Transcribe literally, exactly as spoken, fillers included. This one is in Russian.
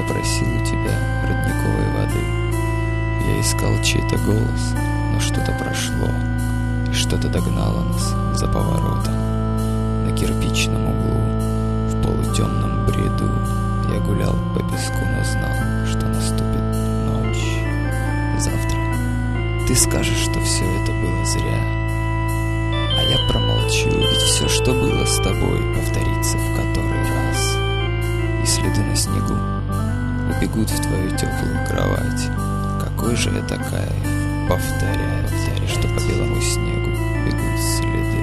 просил у тебя родниковой воды. Я искал чей-то голос, но что-то прошло, и что-то догнало нас за поворотом. На кирпичном углу, в полутемном бреду, я гулял по песку, но знал, что наступит ночь. Завтра ты скажешь, что все это было зря, а я промолчу, ведь все, что было с тобой, повторится в который раз. И следы на снегу убегут в твою теплую кровать. Какой же это кайф, повторяю, повторяю, что по белому снегу бегут следы.